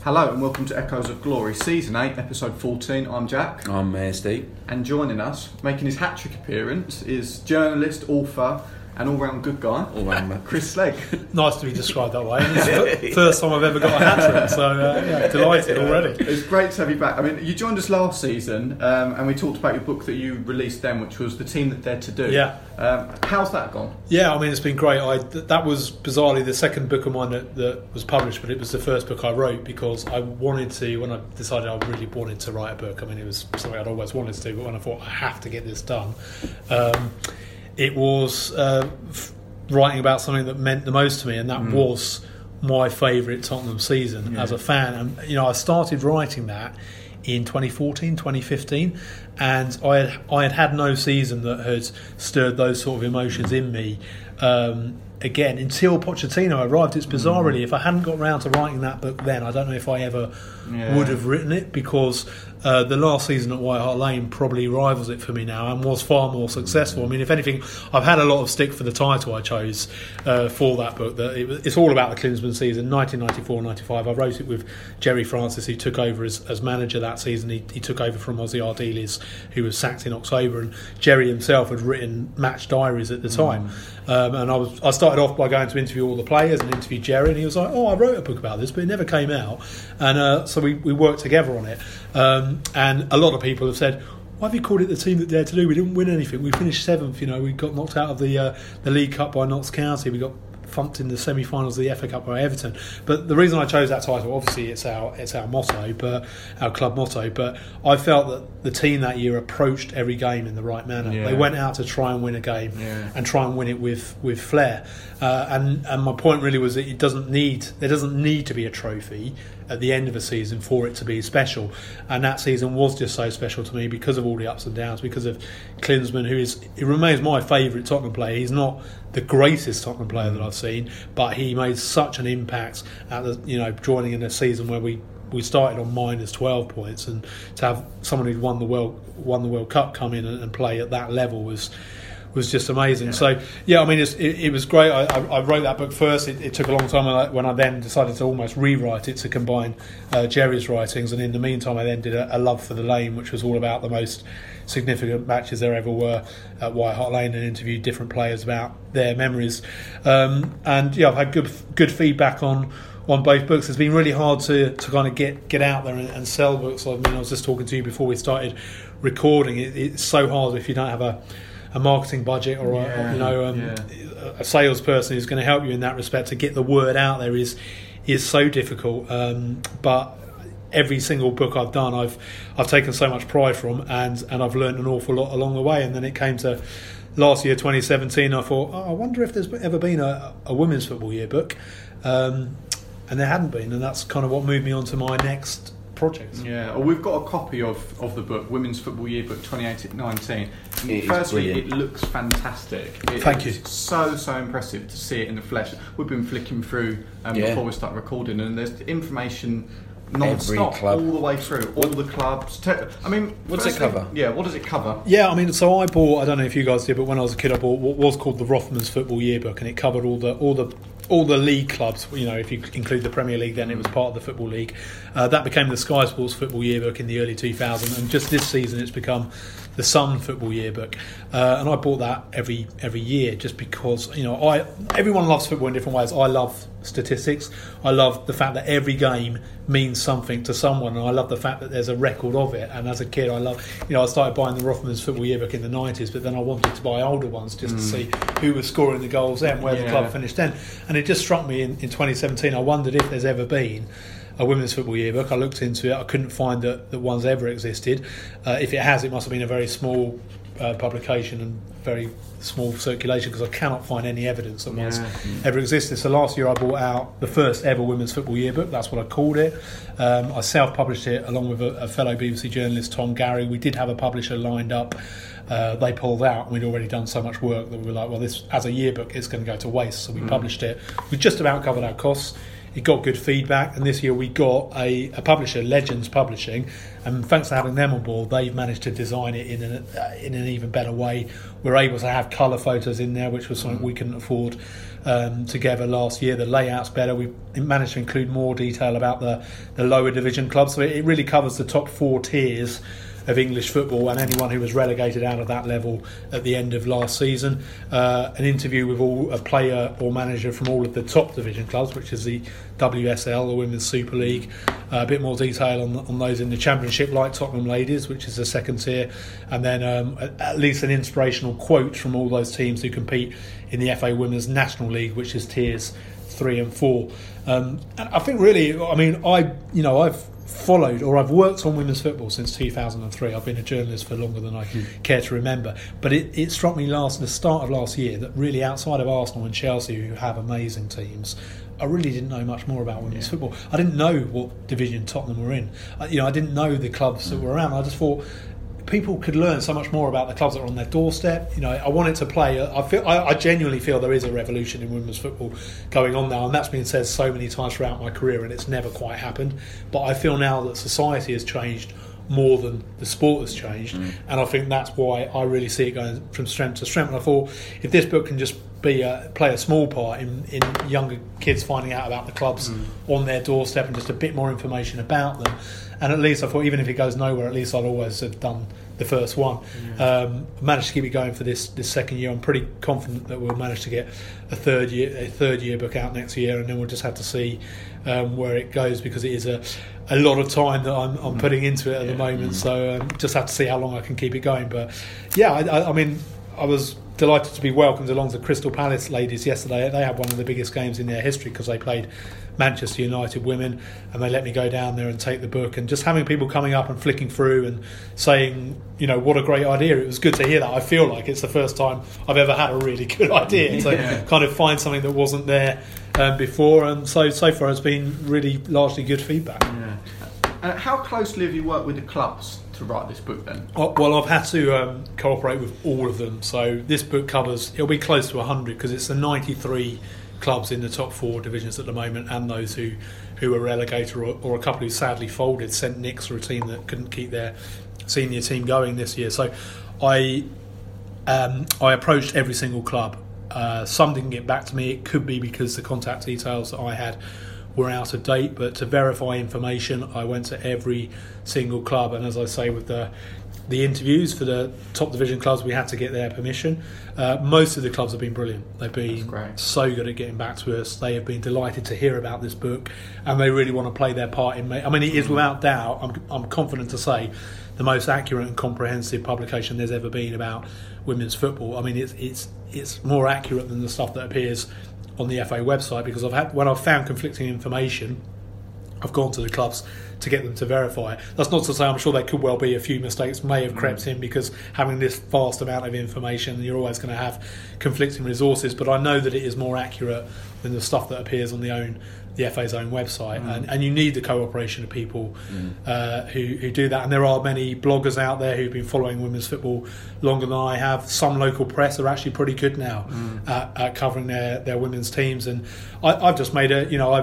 Hello and welcome to Echoes of Glory, Season 8, Episode 14. I'm Jack. I'm Mayor Steve. And joining us, making his hat-trick appearance, is journalist, author and all-round good guy, Chris Slegg. Nice to be described that way. It's the first time I've ever got a hat-trick, so delighted already. It's great to have you back. I mean, you joined us last season and we talked about your book that you released then, which was The Team That Dared to Do. Yeah. How's that gone? Yeah, I mean, it's been great. That was bizarrely the second book of mine that was published, but it was the first book I wrote because I wanted to, when I decided I really wanted to write a book, I mean, it was something I'd always wanted to do, but when I thought I have to get this done, it was writing about something that meant the most to me, and that was my favourite Tottenham season as a fan. And, you know, I started writing that in 2014, 2015, and I had no season that had stirred those sort of emotions in me again until Pochettino arrived. It's bizarre, really. If I hadn't got round to writing that book then, I don't know if I ever would have written it, because the last season at White Hart Lane probably rivals it for me now and was far more successful. I mean, if anything, I've had a lot of stick for the title I chose for that book. It's all about the Klinsmann season, 1994-95. I wrote it with Gerry Francis, who took over as manager that season. He took over from Ossie Ardiles, who was sacked in October, and Gerry himself had written match diaries at the time. And I started off by going to interview all the players and interview Gerry, and he was like, I wrote a book about this, but it never came out. And so we worked together on it. And a lot of people have said, why have you called it The Team That Dared to Do? We didn't win anything. We finished 7th. You know, we got knocked out of the League Cup by Notts County. We got thumped in the semi-finals of the FA Cup by Everton. But the reason I chose that title, obviously, it's our motto, but our club motto. But I felt that the team that year approached every game in the right manner. Yeah. They went out to try and win a game and try and win it with flair. And my point really was that there doesn't need to be a trophy at the end of a season for it to be special, and that season was just so special to me because of all the ups and downs, because of Klinsmann, he remains my favourite Tottenham player. He's not the greatest Tottenham player that I've seen, but he made such an impact at joining in a season where we started on minus 12 points, and to have someone who'd won the World Cup come in and play at that level was just amazing. Yeah. So I mean, it was great. I wrote that book first. It took a long time when I then decided to almost rewrite it to combine Gerry's writings, and in the meantime I then did a Love for the Lane, which was all about the most significant matches there ever were at White Hart Lane, and interviewed different players about their memories. And I've had good feedback on both books. It's been really hard to kind of get out there and sell books. I mean, I was just talking to you before we started recording. It's so hard if you don't have a marketing budget or a salesperson who's going to help you in that respect. To get the word out there is so difficult. But every single book I've done, I've taken so much pride from, and I've learned an awful lot along the way. And then it came to last year, 2017. I thought, I wonder if there's ever been a women's football yearbook, and there hadn't been, and that's kind of what moved me on to my next projects. Yeah, well, we've got a copy of the book, Women's Football Yearbook 2018-19. Firstly, it looks fantastic. Thank you. It's so impressive to see it in the flesh. We've been flicking through before we start recording, and there's information non-stop all the way through, all the clubs. I mean, what does it cover? Yeah, what does it cover? Yeah, I mean, so I don't know if you guys did, but when I was a kid, I bought what was called the Rothmans Football Yearbook, and it covered all the league clubs. You know, if you include the Premier League, then it was part of the Football League. That became the Sky Sports Football Yearbook in the early 2000s, and just this season it's become the Sun Football Yearbook. And I bought that every year just because, everyone loves football in different ways. I love statistics. I love the fact that every game means something to someone, and I love the fact that there's a record of it. And as a kid, I started buying the Rothmans Football Yearbook in the 90s, but then I wanted to buy older ones just to see who was scoring the goals then, where the club finished then. And it just struck me in 2017, I wondered if there's ever been a women's football yearbook. I looked into it. I couldn't find that one's ever existed. If it has, it must have been a very small publication and very small circulation, because I cannot find any evidence that one's ever existed. So last year I bought out the first ever women's football yearbook. That's what I called it. I self-published it along with a fellow BBC journalist, Tom Gary. We did have a publisher lined up. They pulled out, and we'd already done so much work that we were like, well, this as a yearbook it's going to go to waste. So we published it. We just about covered our costs. it got good feedback, and this year we got a publisher, Legends Publishing, and thanks to having them on board, they've managed to design it in an even better way. We're able to have colour photos in there, which was something we couldn't afford together last year. The layout's better. We've managed to include more detail about the lower division clubs, so it really covers the top 4 tiers of English football and anyone who was relegated out of that level at the end of last season. An interview with a player or manager from all of the top division clubs, which is the WSL, the Women's Super League. A bit more detail on those in the Championship, like Tottenham Ladies, which is the second tier, and then at least an inspirational quote from all those teams who compete in the FA Women's National League, which is tiers 3 and 4. And I think really, I mean, I've followed, or I've worked on women's football since 2003. I've been a journalist for longer than I care to remember, but it struck me the start of last year that really, outside of Arsenal and Chelsea, who have amazing teams, I really didn't know much more about women's football. I didn't know what division Tottenham were in. I didn't know the clubs that were around. I just thought people could learn so much more about the clubs that are on their doorstep. I wanted to play. I genuinely feel there is a revolution in women's football going on now, and that's been said so many times throughout my career, and it's never quite happened. But I feel now that society has changed more than the sport has changed, and I think that's why I really see it going from strength to strength. And I thought, if this book can just play a small part in younger kids finding out about the clubs on their doorstep and just a bit more information about them, and at least I thought, even if it goes nowhere, at least I'd always have done the first one. Managed to keep it going for this second year. I'm pretty confident that we'll manage to get a third year book out next year, and then we'll just have to see where it goes, because it is a lot of time that I'm putting into it at the moment. So just have to see how long I can keep it going. But yeah, I mean, I was delighted to be welcomed along to Crystal Palace Ladies yesterday. They had one of the biggest games in their history because they played Manchester United women, and they let me go down there and take the book, and just having people coming up and flicking through and saying, what a great idea. It was good to hear that. I feel like it's the first time I've ever had a really good idea to kind of find something that wasn't there before, and so far it's been really largely good feedback. How closely have you worked with the clubs to write this book then? Well, I've had to cooperate with all of them. So this book it'll be close to 100, because it's the 93 clubs in the top 4 divisions at the moment, and those who were relegated, or a couple who sadly folded. St Nick's were a team that couldn't keep their senior team going this year. So I approached every single club. Some didn't get back to me. It could be because the contact details that I had were out of date, but to verify information, I went to every single club, and as I say, with the interviews for the top division clubs, we had to get their permission. Most of the clubs have been brilliant. They've been so good at getting back to us. They have been delighted to hear about this book, and they really want to play their part in it. I mean, it is without doubt, I'm confident to say, the most accurate and comprehensive publication there's ever been about women's football. I mean, it's more accurate than the stuff that appears on the FA website, because when I've found conflicting information, I've gone to the clubs to get them to verify it. That's not to say I'm sure there could well be a few mistakes may have crept in, because having this vast amount of information, you're always going to have conflicting resources, but I know that it is more accurate than the stuff that appears on the FA's own website, and you need the cooperation of people who do that. And there are many bloggers out there who've been following women's football longer than I have. Some local press are actually pretty good now at covering their women's teams, and I've just made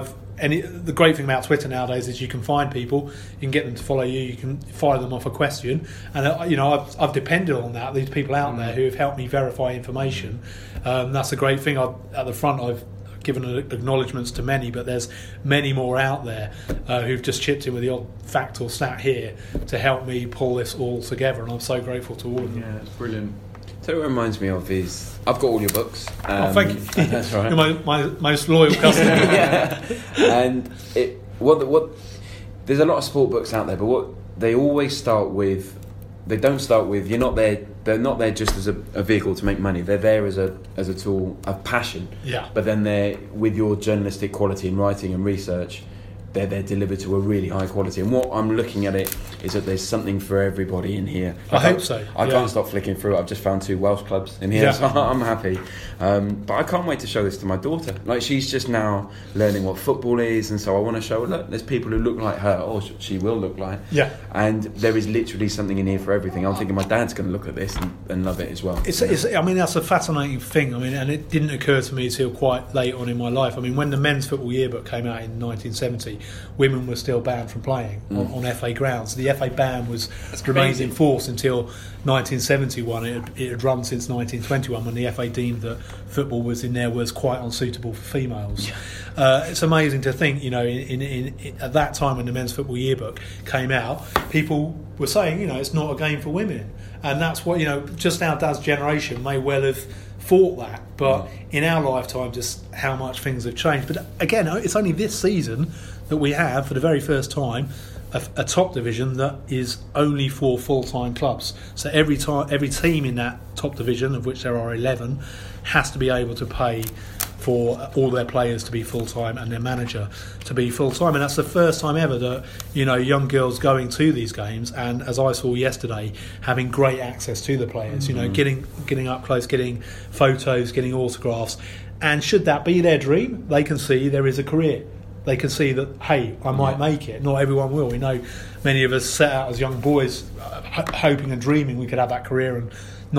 the great thing about Twitter nowadays is you can find people, you can get them to follow you, you can fire them off a question, and I've depended on that. These people out there who have helped me verify information. That's a great thing. At the front, I've given acknowledgements to many, but there's many more out there who've just chipped in with the odd fact or stat here to help me pull this all together, and I'm so grateful to all of them. Yeah, it's brilliant. So what it reminds me of is I've got all your books. Thank you. That's right. You're my most loyal customer. Yeah. And there's a lot of sport books out there, but what they always start with, they don't start with you're not there. They're not there just as a vehicle to make money. They're there as a tool of passion. Yeah. But then they're with your journalistic quality in writing and research. they're delivered to a really high quality. And what I'm looking at it is that there's something for everybody in here. I hope so. I can't stop flicking through it. I've just found 2 Welsh clubs in here, so I'm happy. But I can't wait to show this to my daughter. Like, she's just now learning what football is, and so I want to show her, look, there's people who look like her, or she will look like. Yeah. And there is literally something in here for everything. I'm thinking my dad's going to look at this and love it as well. I mean, that's a fascinating thing. I mean, and it didn't occur to me until quite late on in my life. I mean, when the men's football yearbook came out in 1970, women were still banned from playing on FA grounds. The FA ban remained in force until 1971. It had run since 1921, when the FA deemed that football was in their words quite unsuitable for females. Yeah. It's amazing to think, you know, in at that time when the men's football yearbook came out, people were saying, you know, it's not a game for women, and that's what, you know, just our dad's generation may well have thought that, but in our lifetime, just how much things have changed. But again, it's only this season that we have, for the very first time, a top division that is only for full-time clubs. So every team in that top division, of which there are 11, has to be able to pay for all their players to be full-time and their manager to be full-time. And that's the first time ever that, you know, young girls going to these games, and as I saw yesterday, having great access to the players, you know, getting up close, getting photos, getting autographs. And should that be their dream, they can see there is a career. They can see that, hey, I might make it. Not everyone will. We know many of us set out as young boys hoping and dreaming we could have that career, and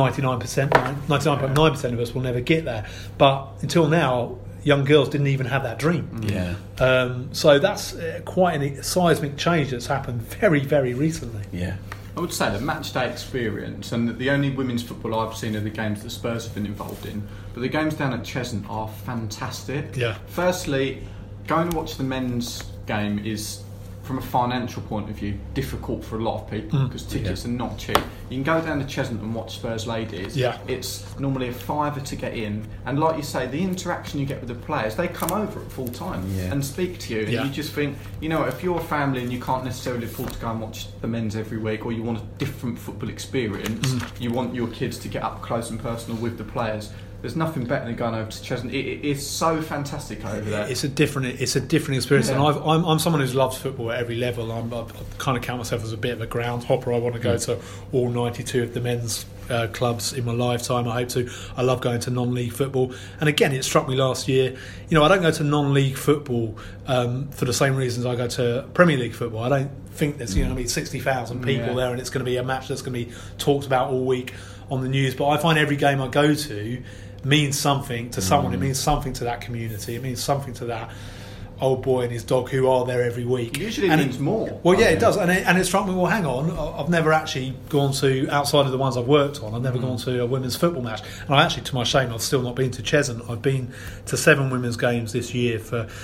99.9% of us will never get there. But until now, young girls didn't even have that dream. Yeah. So that's quite a seismic change that's happened very, very recently. Yeah. I would say the match day experience, and the only women's football I've seen are the games that Spurs have been involved in, but the games down at Cheshunt are fantastic. Yeah. Firstly, going to watch the men's game is, from a financial point of view, difficult for a lot of people because tickets are not cheap. You can go down to Cheshunt and watch Spurs ladies. Yeah. It's normally a £5 to get in, and like you say, the interaction you get with the players, they come over at full time and speak to you, and you just think, you know, if you're a family and you can't necessarily afford to go and watch the men's every week, or you want a different football experience, you want your kids to get up close and personal with the players, there's nothing better than going over to Cheshunt. It is so fantastic over there. It's a different experience, and I'm someone who loves football at every level. I kind of count myself as a bit of a ground hopper. I want to go to all 92 of the men's clubs in my lifetime. I hope to. I love going to non-league football, and again, it struck me last year. You know, I don't go to non-league football for the same reasons I go to Premier League football. I don't think there's 60,000 people there, and it's going to be a match that's going to be talked about all week on the news. But I find every game I go to means something to someone. It means something to that community. It means something to that old boy and his dog who are there every week. Usually it means more. Well, yeah, it does. And it struck me, well, hang on, I've never actually gone to, outside of the ones I've worked on, I've never gone to a women's football match. And I actually, to my shame, I've still not been to Cheshunt. I've been to 7 women's games this year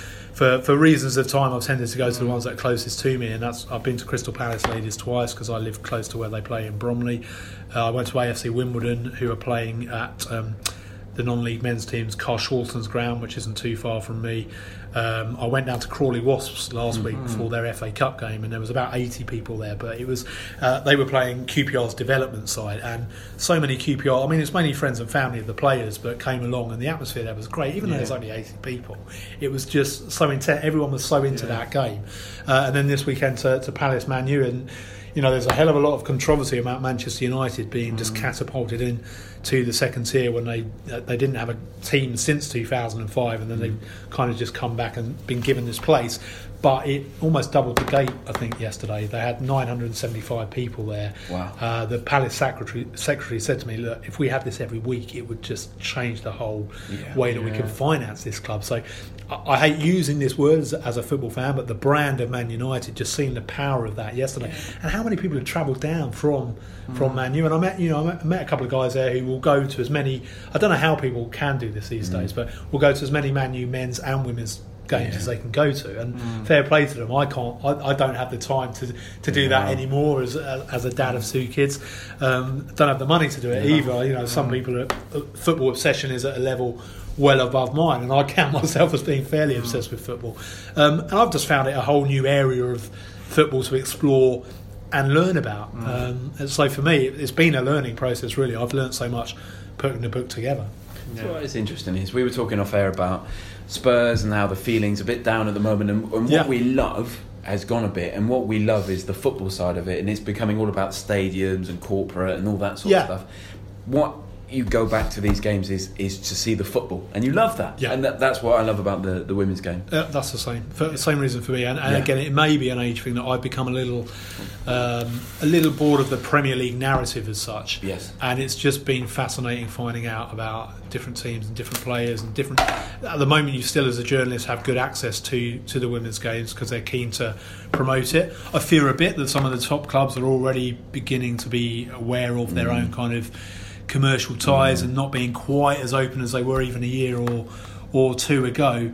for reasons of time. I've tended to go to the ones that are closest to me, and I've been to Crystal Palace ladies twice because I live close to where they play in Bromley. I went to AFC Wimbledon, who are playing at the non-league men's team's Carshalton's ground, which isn't too far from me. I went down to Crawley Wasps last week before their FA Cup game, and there was about 80 people there, but it was they were playing QPR's development side, and so many QPR, I mean, it's mainly friends and family of the players, but came along, and the atmosphere there was great, even though there's only 80 people. It was just so intense. Everyone was so into that game. And then this weekend to Palace Man U, and you know, there's a hell of a lot of controversy about Manchester United being just catapulted in to the second tier when they didn't have a team since 2005, and then they've kind of just come back and been given this place. But it almost doubled the gate, I think, yesterday. They had 975 people there. Wow. The Palace secretary said to me, look, if we had this every week, it would just change the whole way that we can finance this club. So I hate using this word as a football fan, but the brand of Man United, just seeing the power of that yesterday. And how many people have travelled down from Man U. And I met a couple of guys there who will go to as many, I don't know how people can do this these days, but will go to as many Man U men's and women's games as they can go to, and fair play to them. I don't have the time to do that anymore as a dad of 2 kids. Don't have the money to do it either. You know, some people football obsession is at a level well above mine, and I count myself as being fairly obsessed with football. And I've just found it a whole new area of football to explore and learn about. And so for me, it's been a learning process, really. I've learned so much putting the book together. So what is interesting is we were talking off air about Spurs and how the feeling's a bit down at the moment, and what we love has gone a bit, and what we love is the football side of it, and it's becoming all about stadiums and corporate and all that sort of stuff. What you go back to these games is to see the football, and you love that, and that's what I love about the women's game. That's the same, for the same reason for me, and again, it may be an age thing that I've become a little bored of the Premier League narrative as such. Yes, and it's just been fascinating finding out about different teams and different players and different. At the moment, you still, as a journalist, have good access to the women's games because they're keen to promote it. I fear a bit that some of the top clubs are already beginning to be aware of their own kind of commercial ties and not being quite as open as they were even a year or two ago.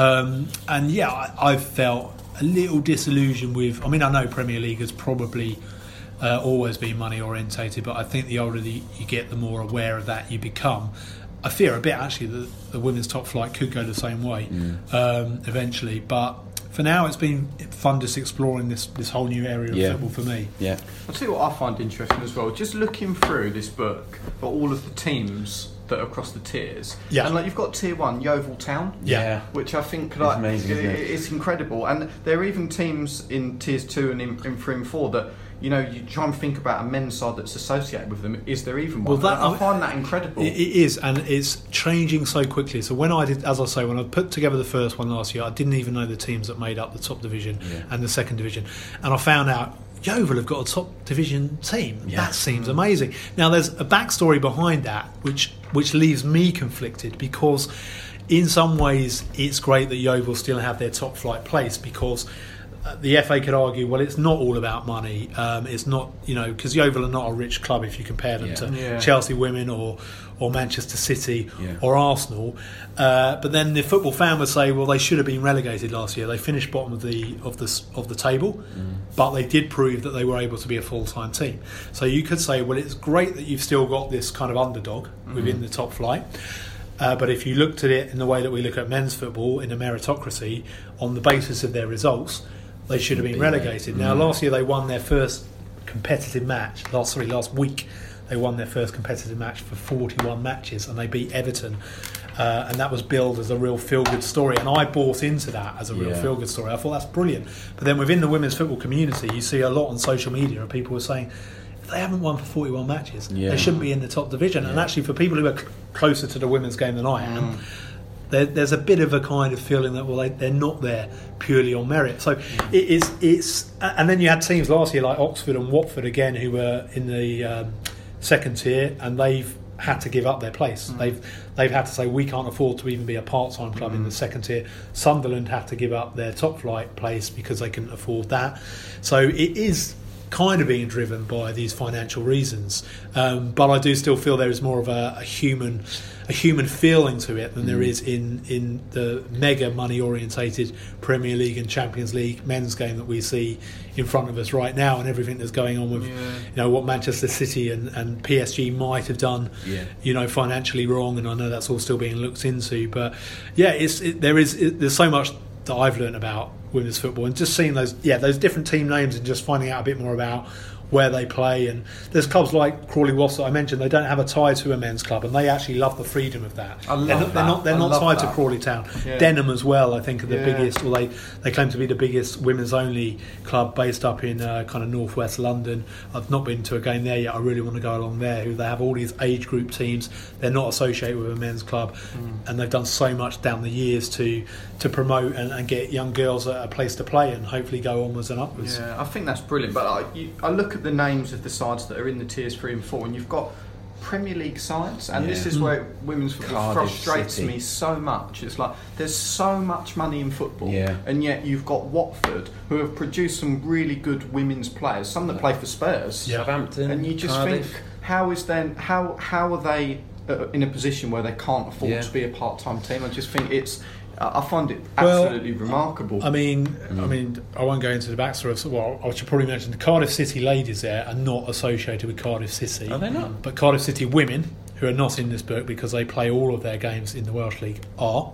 I've felt a little disillusioned with. I mean, I know Premier League has probably always been money orientated, but I think the older you get, the more aware of that you become. I fear a bit actually that the women's top flight could go the same way eventually, but for now it's been fun just exploring this whole new area of football for me. I'll tell you what I find interesting as well, just looking through this book for all of the teams that are across the tiers, and like you've got tier 1 Yeovil Town, which I think like amazing, it's incredible, and there are even teams in tiers 2 and in 3 and 4 that, you know, you try and think about a men's side that's associated with them. Is there even one? I find that incredible. It is, and it's changing so quickly. So when I did, as I say, when I put together the first one last year, I didn't even know the teams that made up the top division and the second division, and I found out Yeovil have got a top division team. That seems amazing. Now there's a backstory behind that, which leaves me conflicted, because in some ways it's great that Yeovil still have their top flight place, because the FA could argue, well, it's not all about money. It's not, you know, because Yeovil are not a rich club if you compare them to Chelsea Women or Manchester City or Arsenal. But then the football fan would say, well, they should have been relegated last year. They finished bottom of the table, but they did prove that they were able to be a full-time team. So you could say, well, it's great that you've still got this kind of underdog within the top flight. But if you looked at it in the way that we look at men's football, in a meritocracy, on the basis of their results, they should have been relegated. Now, last year they won their first competitive match. Last week they won their first competitive match for 41 matches, and they beat Everton. And that was billed as a real feel-good story. And I bought into that as a real feel-good story. I thought that's brilliant. But then within the women's football community, you see a lot on social media of people who are saying, if they haven't won for 41 matches, they shouldn't be in the top division. And actually, for people who are closer to the women's game than I am, there's a bit of a kind of feeling that, well, they're not there purely on merit. So it's and then you had teams last year like Oxford and Watford again, who were in the second tier, and they've had to give up their place. They've had to say, we can't afford to even be a part-time club in the second tier. Sunderland had to give up their top flight place because they couldn't afford that. So it is kind of being driven by these financial reasons, but I do still feel there is more of a human feeling to it than there is in the mega money orientated Premier League and Champions League men's game that we see in front of us right now, and everything that's going on with you know, what Manchester City and PSG might have done financially wrong, and I know that's all still being looked into, but there's so much that I've learned about women's football, and just seeing those different team names and just finding out a bit more about where they play. And there's clubs like Crawley Wasps I mentioned, they don't have a tie to a men's club, and they actually love the freedom of that. They're not tied to Crawley Town. Denham as well, I think, are the biggest, or they claim to be the biggest women's only club based up in kind of northwest London. I've not been to a game there yet. I really want to go along there. They have all these age group teams. They're not associated with a men's club, and they've done so much down the years to promote and get young girls a place to play and hopefully go onwards and upwards. I think that's brilliant. But I look at the names of the sides that are in the tiers 3 and 4, and you've got Premier League sides, and this is where women's football frustrates me so much. It's like there's so much money in football, and yet you've got Watford, who have produced some really good women's players, some that play for Spurs, Southampton, and you just think, how are they in a position where they can't afford to be a part-time team? I just think I find it absolutely remarkable. I mean, I won't go into the backstory of. Well, I should probably mention the Cardiff City ladies there are not associated with Cardiff City. Are they not? But Cardiff City women, who are not in this book because they play all of their games in the Welsh League, are.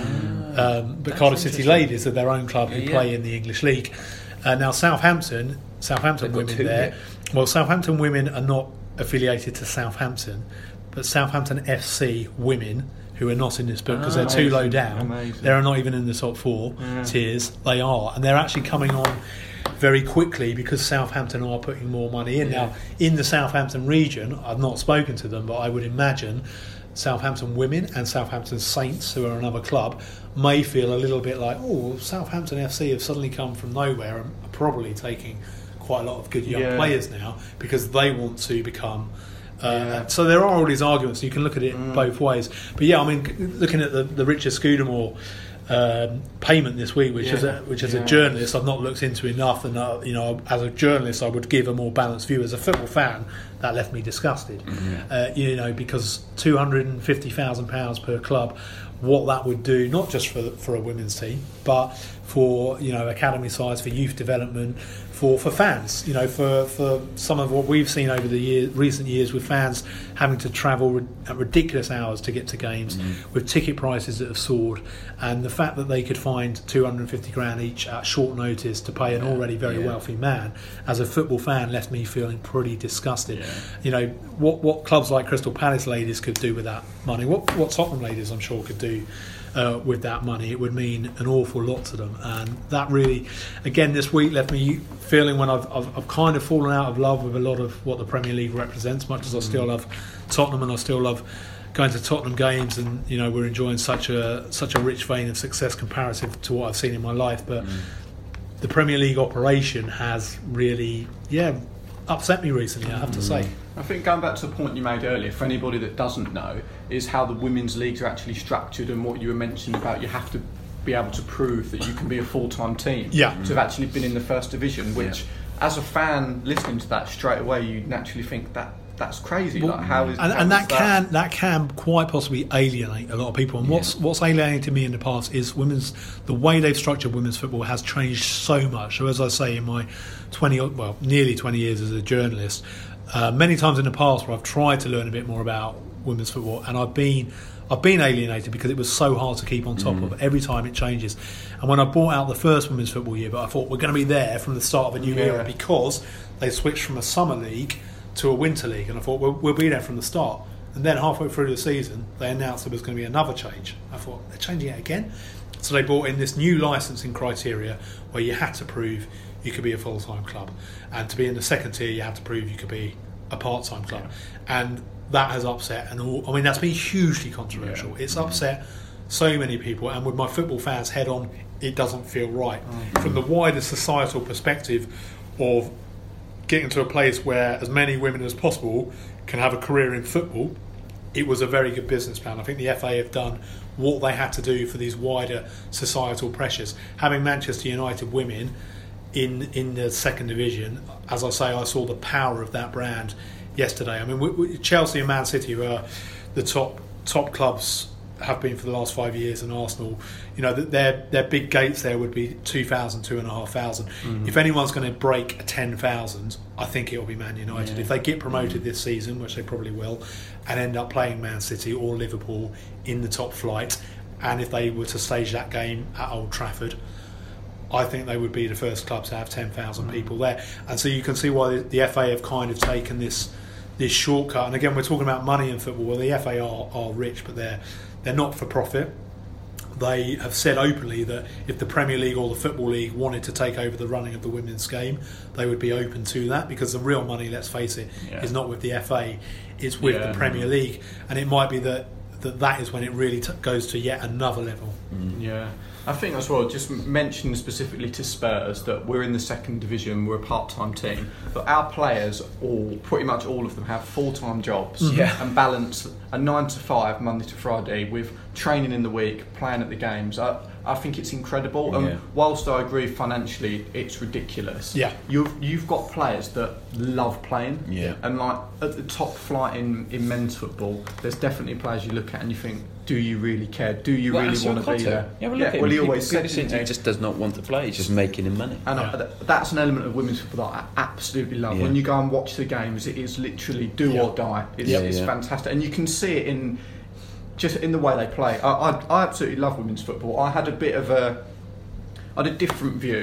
But Cardiff City ladies are their own club who play in the English League. Now Southampton women there. Well, Southampton women are not affiliated to Southampton, but Southampton FC women, who are not in this book because they're too low down. Amazing. They're not even in the top 4 tiers. They are, and they're actually coming on very quickly because Southampton are putting more money in. Now, in the Southampton region, I've not spoken to them, but I would imagine Southampton Women and Southampton Saints, who are another club, may feel a little bit like, Southampton FC have suddenly come from nowhere and are probably taking quite a lot of good young players now because they want to become... So there are all these arguments. You can look at it both ways. But yeah, I mean, looking at the Richard Scudamore payment this week, which as a journalist I've not looked into enough, and as a journalist I would give a more balanced view. As a football fan, that left me disgusted. Because £250,000 per club, what that would do, not just for a women's team, but for academy sides, for youth development, for fans, for some of what we've seen over the recent years with fans having to travel at ridiculous hours to get to games, with ticket prices that have soared, and the fact that they could find $250,000 each at short notice to pay an already very wealthy man, as a football fan, left me feeling pretty disgusted. What clubs like Crystal Palace ladies could do with that money, what Tottenham ladies I'm sure could do with that money, it would mean an awful lot to them. And that really, again, this week left me feeling when I've kind of fallen out of love with a lot of what the Premier League represents, much as I still love Tottenham and I still love going to Tottenham games, and we're enjoying such a rich vein of success comparative to what I've seen in my life. But the Premier League operation has really upset me recently, I have to say. I think going back to the point you made earlier, for anybody that doesn't know, is how the women's leagues are actually structured, and what you were mentioning about you have to be able to prove that you can be a full-time team to have actually been in the first division, which as a fan listening to that straight away you naturally think that's crazy. Well, that can quite possibly alienate a lot of people. And what's alienated me in the past is the way they've structured women's football has changed so much. So as I say, in my nearly 20 years as a journalist, many times in the past where I've tried to learn a bit more about women's football, and I've been alienated because it was so hard to keep on top of. Every time it changes. And when I bought out the first women's football year, but I thought we're going to be there from the start of a new era, because they switched from a summer league to a winter league, and I thought we'll be there from the start. And then halfway through the season they announced there was going to be another change. I thought, they're changing it again? So they brought in this new licensing criteria where you had to prove you could be a full-time club, and to be in the second tier you had to prove you could be a part-time club. And that has upset, that's been hugely controversial. It's upset so many people, and with my football fans head on, it doesn't feel right. From the wider societal perspective of getting to a place where as many women as possible can have a career in football, it was a very good business plan. I think the FA have done what they had to do for these wider societal pressures. Having Manchester United women in the second division, as I say, I saw the power of that brand yesterday. I mean, Chelsea and Man City were the top clubs, have been for the last 5 years, and Arsenal, their big gates there would be 2,000, 2,500. If anyone's going to break 10,000, I think it will be Man United. If they get promoted this season, which they probably will, and end up playing Man City or Liverpool in the top flight, and if they were to stage that game at Old Trafford, I think they would be the first club to have 10,000 people there. And so you can see why the FA have kind of taken this shortcut. And again, we're talking about money in football. Well, the FA are rich, but they're not for profit. They have said openly that if the Premier League or the Football League wanted to take over the running of the women's game, they would be open to that, because the real money, let's face it, is not with the FA, it's with the Premier League. And it might be that is when it really goes to yet another level. I think as well, just mentioning specifically to Spurs that we're in the second division, we're a part-time team, but our players, pretty much all of them, have full-time jobs and balance a 9 to 5 Monday to Friday with training in the week, playing at the games. I think it's incredible, and whilst I agree financially it's ridiculous, you've got players that love playing, and like at the top flight in men's football, there's definitely players you look at and you think, do you really care? Do you really want to be there? He always said he just does not want to play. He's just making him money. And that's an element of women's football that I absolutely love. When you go and watch the games, it is literally do or die. It's fantastic, and you can see it in the way they play. I absolutely love women's football. I had a different view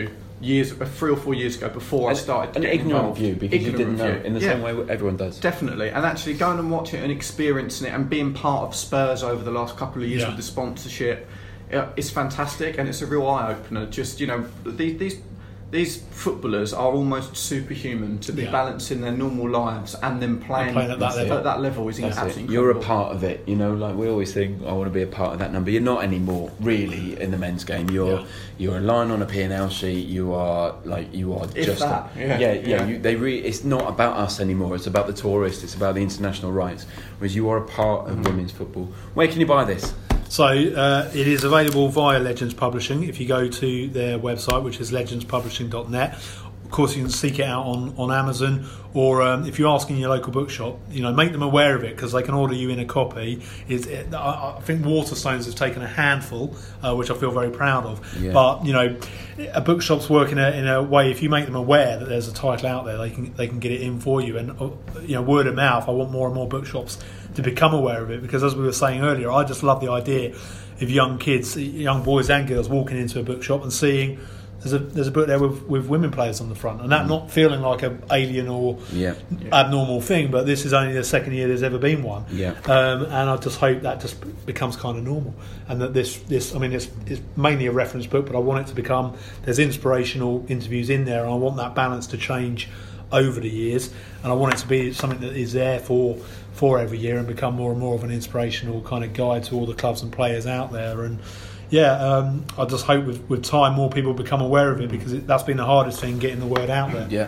years, 3 or 4 years ago, before I started. An ignorant view, because you didn't know, in the same way everyone does. Definitely, and actually going and watching it and experiencing it and being part of Spurs over the last couple of years with the sponsorship, it's fantastic, and it's a real eye opener. Just, you know, these footballers are almost superhuman to be balancing their normal lives and then playing at that level is absolutely incredible. You're a part of it, you know, like we always think, I want to be a part of that number. You're not anymore, really, in the men's game. You're a line on a P&L sheet. You are just that. It's not about us anymore. It's about the tourists. It's about the international rights. Whereas you are a part of women's football. Where can you buy this? So it is available via Legends Publishing. If you go to their website, which is legendspublishing.net, of course you can seek it out on Amazon, or if you're asking your local bookshop, you know, make them aware of it, because they can order you in a copy. I think Waterstones have taken a handful, which I feel very proud of. Yeah. But you know, a bookshop's working in a way. If you make them aware that there's a title out there, they can get it in for you. And you know, word of mouth. I want more and more bookshops to become aware of it, because as we were saying earlier, I just love the idea of young kids, young boys and girls, walking into a bookshop and seeing there's a book there with women players on the front, and that not feeling like an alien or abnormal thing, but this is only the second year there's ever been one. And I just hope that just becomes kind of normal, and that this I mean, it's mainly a reference book, but I want it to become, there's inspirational interviews in there, and I want that balance to change over the years, and I want it to be something that is there for every year and become more and more of an inspirational kind of guide to all the clubs and players out there. And I just hope with time more people become aware of it, because that's been the hardest thing, getting the word out there.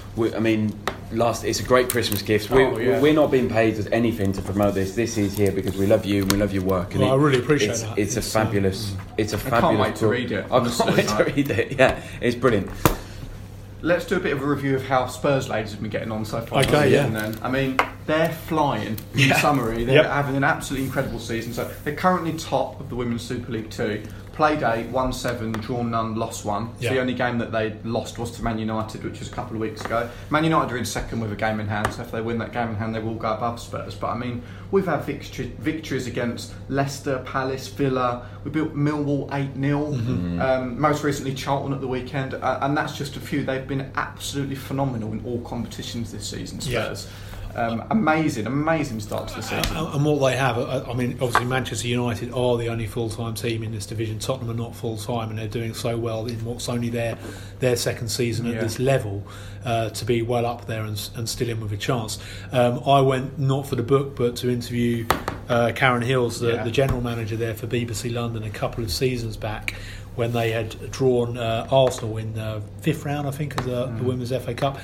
It's a great Christmas gift. We're not being paid anything to promote this. This is here because we love you and we love your work. And I really appreciate that. It's a fabulous. It's a fabulous. I can't wait to read it. I can't wait to read it. Yeah, it's brilliant. Let's do a bit of a review of how Spurs ladies have been getting on so far. Okay, Then. I mean, they're flying. In summary, they're having an absolutely incredible season. So they're currently top of the Women's Super League 2. Play day, 1-7, drawn none, lost 1. So the only game that they lost was to Man United, which was a couple of weeks ago. Man United are in second with a game in hand, so if they win that game in hand, they will go above Spurs. But I mean, we've had victories against Leicester, Palace, Villa. We built Millwall 8-0. Most recently Charlton at the weekend, and that's just a few. They've been absolutely phenomenal in all competitions this season, Spurs. Amazing start to the season. And what they have, I mean, obviously Manchester United are the only full-time team in this division. Tottenham are not full-time, and they're doing so well in what's only their second season at this level, to be well up there and still in with a chance. I went not for the book, but to interview Karen Hills, the general manager there for BBC London, a couple of seasons back, when they had drawn Arsenal in the 5th round, I think, of the Women's FA Cup.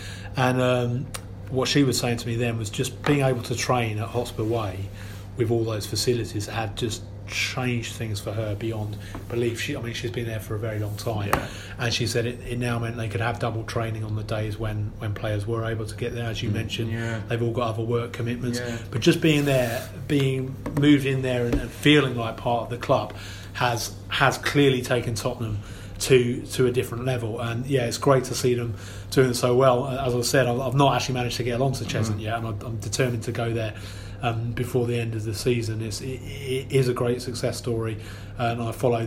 And what she was saying to me then was just being able to train at Hotspur Way with all those facilities had just changed things for her beyond belief. She's been there for a very long time, and she said it now meant they could have double training on the days when players were able to get there. As you mentioned, they've all got other work commitments, but just being there, being moved in there and feeling like part of the club has clearly taken Tottenham to a different level. And it's great to see them doing so well. As I said, I've not actually managed to get along to Cheshunt yet, and I'm determined to go there before the end of the season. It is a great success story, and I follow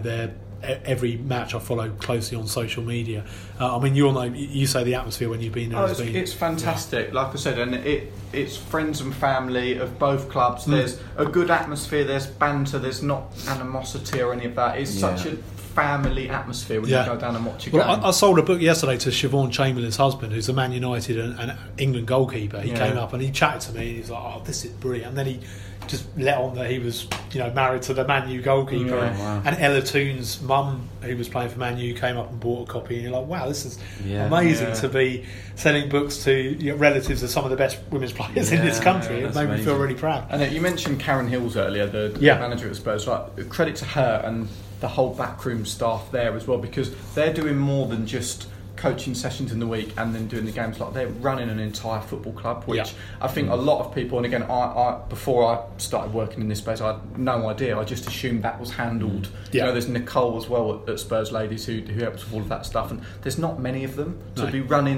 every match. I follow closely on social media. I mean, you all know, you say the atmosphere when you've been there. It's fantastic. Like I said, and it's friends and family of both clubs. There's a good atmosphere. There's banter. There's not animosity or any of that. It's such a family atmosphere when you go down and watch a game. I sold a book yesterday to Siobhan Chamberlain's husband, who's a Man United and England goalkeeper. He came up and he chatted to me, and he was like, "Oh, this is brilliant." And then he just let on that he was, married to the Man U goalkeeper. And Ella Toon's mum, who was playing for Man U, came up and bought a copy, and you're like, wow, this is amazing to be selling books to relatives of some of the best women's players in this country. It made me feel really proud. And you mentioned Karen Hills earlier, the manager at Spurs. Like, credit to her and the whole backroom staff there as well, because they're doing more than just coaching sessions in the week and then doing the games. Like, they're running an entire football club, which I think a lot of people, and again, I before I started working in this space, I had no idea. I just assumed that was handled. There's Nicole as well at Spurs Ladies who helps with all of that stuff, and there's not many of them to be running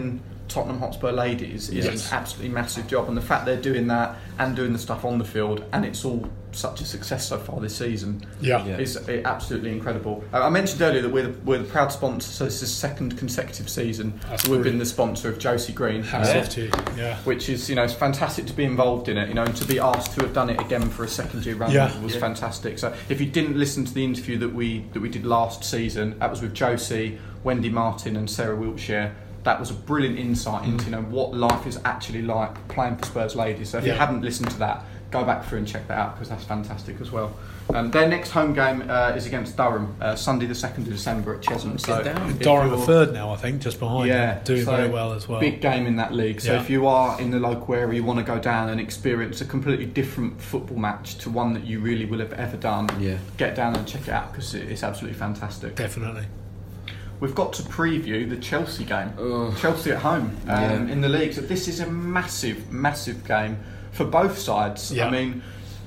Tottenham Hotspur ladies is an absolutely massive job, and the fact they're doing that and doing the stuff on the field, and it's all such a success so far this season is absolutely incredible. I mentioned earlier that we're the proud sponsor, so this is the second consecutive season we've been the sponsor of Josie Green. Which is, it's fantastic to be involved in it, and to be asked to have done it again for a second year run was fantastic. So if you didn't listen to the interview that we did last season, that was with Josie, Wendy Martin and Sarah Wiltshire. That was a brilliant insight into what life is actually like playing for Spurs ladies. So if you haven't listened to that, go back through and check that out, because that's fantastic as well. Their next home game is against Durham, Sunday the 2nd of December at Cheltenham. So Durham are third now, I think, just behind them, doing very well as well. Big game in that league. So if you are in the local area, you want to go down and experience a completely different football match to one that you really will have ever done, get down and check it out, because it's absolutely fantastic. Definitely. We've got to preview the Chelsea game. Chelsea at home in the league. So this is a massive, massive game for both sides. I mean,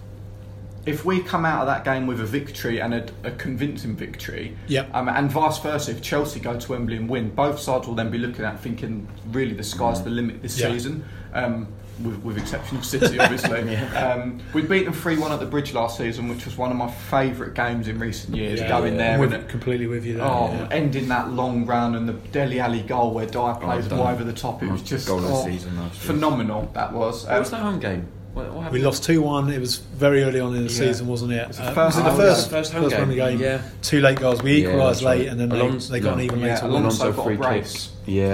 if we come out of that game with a victory and a convincing victory, and vice versa, if Chelsea go to Wembley and win, both sides will then be looking at thinking, really, the sky's the limit this season. With exception of City, obviously. We beat them 3-1 at the Bridge last season, which was one of my favourite games in recent years. Going there and completely with you there. Ending that long run and the Dele Alli goal where Dyer plays way over the top. It was just goal of the season phenomenal. That was. What was the home game? What we lost 2-1. It was very early on in the season, wasn't it? Was it the first home game? Yeah. 2 late goals. We equalised late, and then they got an even later. Alonso got a brace.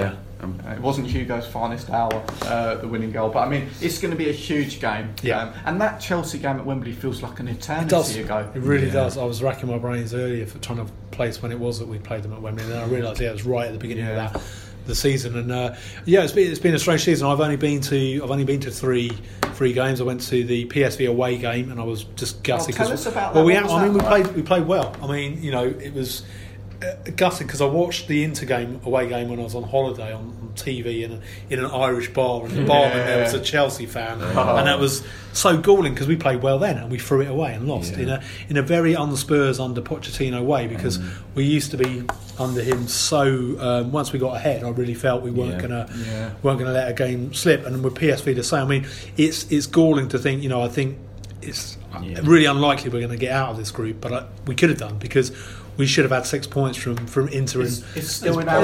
It wasn't Hugo's finest hour, the winning goal, but I mean, it's going to be a huge game. And that Chelsea game at Wembley feels like an eternity ago. It really does. I was racking my brains earlier for trying to place when it was that we played them at Wembley, and then I realised it was right at the beginning of the season. And it's been a strange season. I've only been to three games. I went to the PSV away game, and I was just gutted. Tell us about that. We played well. I mean, it was gutted because I watched the Inter game, away game, when I was on holiday on TV in an Irish bar, and the barman there was a Chelsea fan, and that was so galling because we played well then and we threw it away and lost in a very un-Spurs under Pochettino way, because we used to be under him. So once we got ahead, I really felt we weren't gonna let a game slip. And with PSV the same. I mean, it's galling to think. I think it's really unlikely we're going to get out of this group, but we could have done, because we should have had 6 points from Inter. It's still in our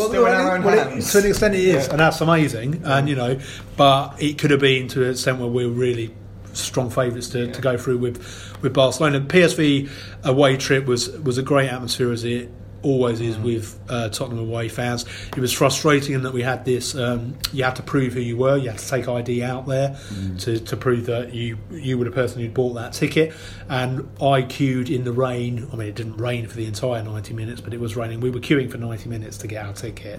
own hands. To an extent it is, and that's amazing. And but it could have been to an extent where we were really strong favourites to go through with Barcelona. The PSV away trip was a great atmosphere, as it always is with Tottenham away fans. It was frustrating in that we had this, you had to prove who you were, you had to take ID out there to prove that you were the person who'd bought that ticket. And I queued in the rain. I mean, it didn't rain for the entire 90 minutes, but it was raining. We were queuing for 90 minutes to get our ticket.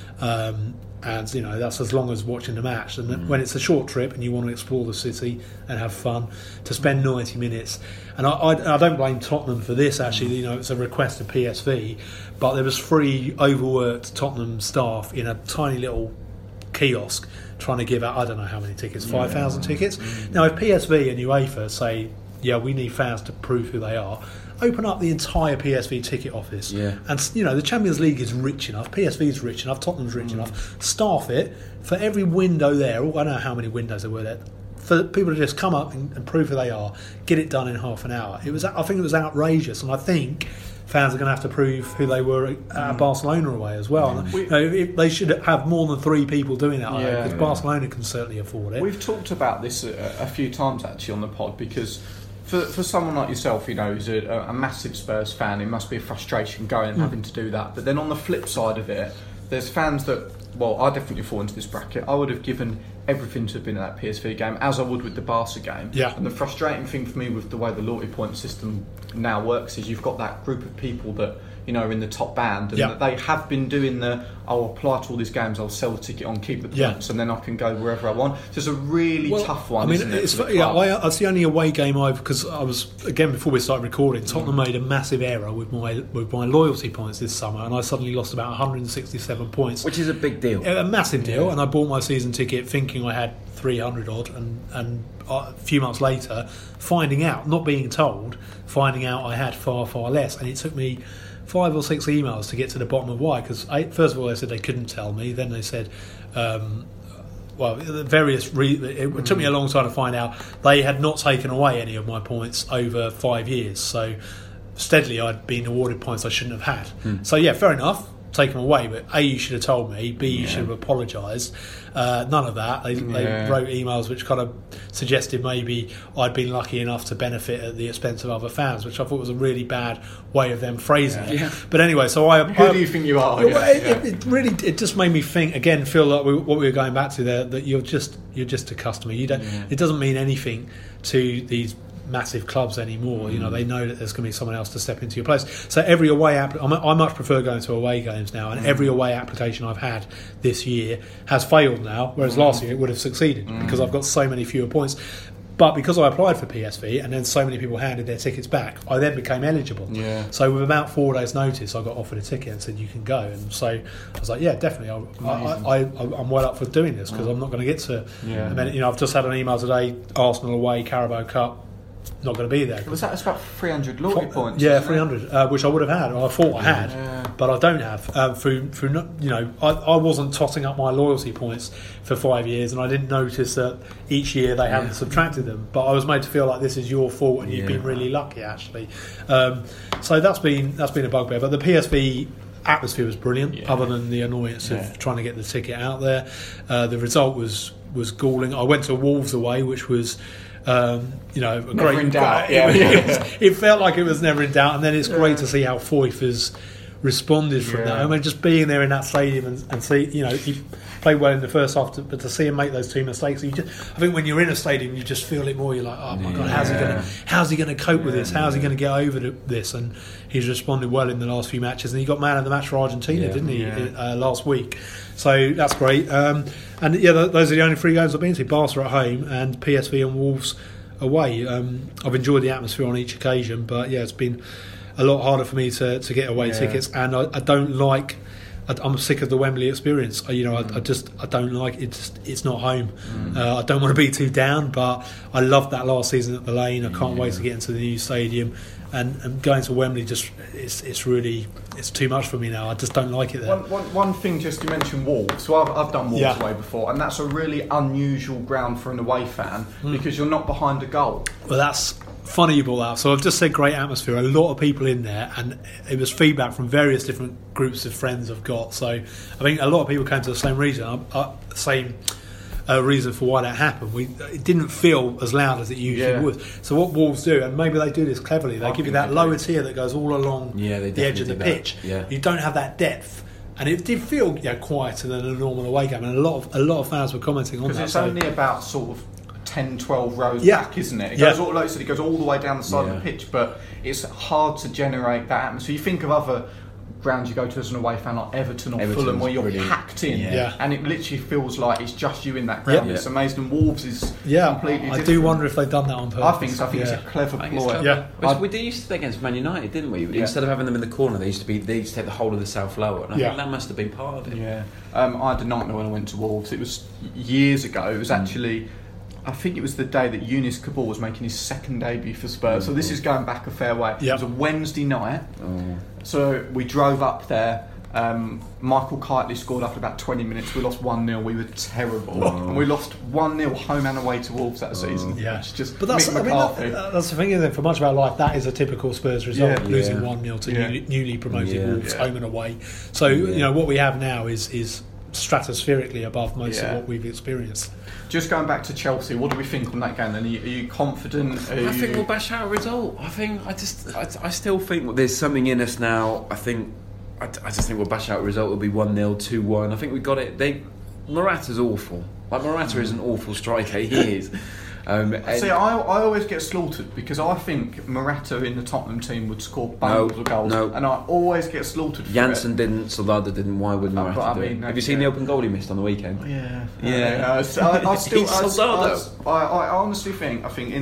And that's as long as watching the match. And when it's a short trip and you want to explore the city and have fun, to spend 90 minutes. And I don't blame Tottenham for this, actually. It's a request of PSV, but there was 3 overworked Tottenham staff in a tiny little kiosk trying to give out, I don't know how many tickets, 5,000 tickets. Now, if PSV and UEFA say, we need fans to prove who they are, open up the entire PSV ticket office. And the Champions League is rich enough, PSV's rich enough, Tottenham's rich enough. Staff it for every window there. I don't know how many windows there were there, for people to just come up and prove who they are, get it done in half an hour. I think it was outrageous, and I think fans are going to have to prove who they were at Barcelona away as well. They should have more than 3 people doing that, because Barcelona can certainly afford it. We've talked about this a few times actually on the pod, because for someone like yourself, who's a massive Spurs fan, it must be a frustration going and having to do that. But then on the flip side of it, there's fans that, I definitely fall into this bracket. I would have given everything to have been at that PSV game, as I would with the Barca game. And the frustrating thing for me with the way the loyalty point system now works is you've got that group of people that are in the top band, and that they have been doing I'll apply to all these games, I'll sell the ticket on, keep the points, and then I can go wherever I want. So it's a really tough one, isn't it? It's the only away game because I was, again, before we started recording, Tottenham made a massive error with my loyalty points this summer, and I suddenly lost about 167 points, which is a big deal, a massive deal. And I bought my season ticket thinking I had 300 odd, and a few months later, not being told, finding out I had far less, and it took me 5 or 6 emails to get to the bottom of why. Because first of all, they said they couldn't tell me. Then they said, it took me a long time to find out they had not taken away any of my points over 5 years. So steadily, I'd been awarded points I shouldn't have had. So yeah, fair enough. Take them away, but A, you should have told me, B, you should have apologised. None of that. They wrote emails which kind of suggested maybe I'd been lucky enough to benefit at the expense of other fans, which I thought was a really bad way of them phrasing it. But anyway, so who do you think you are? It just made me think again, feel like what we were going back to there, that you're just a customer. You don't. It doesn't mean anything to these massive clubs anymore. You know, they know that there's going to be someone else to step into your place. So every away I much prefer going to away games now, and every away application I've had this year has failed now, whereas last year it would have succeeded because I've got so many fewer points. But because I applied for PSV and then so many people handed their tickets back, I then became eligible. So with about 4 days' notice, I got offered a ticket and said, you can go. And so I was like, yeah, definitely. I'm well up for doing this because I'm not going to get to... And then, I've just had an email today, Arsenal away, Carabao Cup, not going to be there. Was that about 300 loyalty points? Yeah, 300, which I would have had, or I thought I had, but I don't have. I wasn't totting up my loyalty points for 5 years, and I didn't notice that each year they hadn't subtracted them. But I was made to feel like this is your fault, and you've been really lucky, actually. So that's been a bugbear. But the PSV atmosphere was brilliant, other than the annoyance of trying to get the ticket out there. The result was galling. I went to Wolves away, which was... never in doubt. It felt like it was never in doubt, and then it's great to see how Foyth has responded from that. I mean, just being there in that stadium and see, he played well in the first half, but to see him make those 2 mistakes, I think when you're in a stadium, you just feel it more. You're like, oh my god, how's he going to cope with this? How's he going to get over this? And he's responded well in the last few matches, and he got man of the match for Argentina, didn't he, last week? So that's great. Those are the only 3 games I've been to: Barca at home and PSV and Wolves away. I've enjoyed the atmosphere on each occasion, but it's been a lot harder for me to get away tickets, and I don't like. I'm sick of the Wembley experience. I don't like it. It's not home. I don't want to be too down, but I loved that last season at the Lane. I can't wait to get into the new stadium, and going to Wembley it's too much for me now. I just don't like it there. One thing, just you mentioned Wolves. So I've done Wolves away before, and that's a really unusual ground for an away fan because you're not behind a goal. Well, that's funny you brought that up. So I've just said great atmosphere, a lot of people in there, and it was feedback from various different groups of friends I've got. So I think a lot of people came to the same reason. Same reason for why that happened. It didn't feel as loud as it usually would. So what Wolves do, and maybe they do this cleverly, they give you that lower tier that goes all along the edge of the pitch. You don't have that depth. And it did feel quieter than a normal away game, and a lot of fans were commenting on that. Because it's only about sort of 10-12 rows back, isn't it? It goes all, like I said, it goes all the way down the side of the pitch, but it's hard to generate that atmosphere. You think of other grounds you go to as an away fan, like Everton or Fulham, where you're packed in, and it literally feels like it's just you in that ground. It's amazing. And Wolves is completely different. I do wonder if they've done that on purpose. I think so. I think it's a clever ploy. We used to play against Man United, didn't we? Instead of having them in the corner, they used to take the whole of the South Lower, and I think that must have been part of it. I had a nightmare when I went to Wolves. It was years ago. It was actually, I think it was the day that Younes Kabul was making his second debut for Spurs. So this is going back a fair way. It was a Wednesday night. So we drove up there. Michael Kitely scored after about 20 minutes. We lost 1-0. We were terrible. And we lost 1-0 home and away to Wolves that season. It's just that's the thing, isn't it? For much of our life, that is a typical Spurs result, losing 1-0 to newly promoted Wolves, home and away. So what we have now is stratospherically above most of what we've experienced. Just going back to Chelsea, what do we think on that game then? Are you confident? I think we'll bash out a result. I still think there's something in us now. I just think we'll bash out a result. It'll be 1-0, 2-1. I think we've got it. Morata's awful. Morata is an awful striker. He is. See, I always get slaughtered because I think Morata in the Tottenham team would score bundles of goals, and I always get slaugted for Janssen didn't, Soldado didn't. Why would Morata do it? Have you seen the open goal he missed on the weekend? I honestly think, I think in the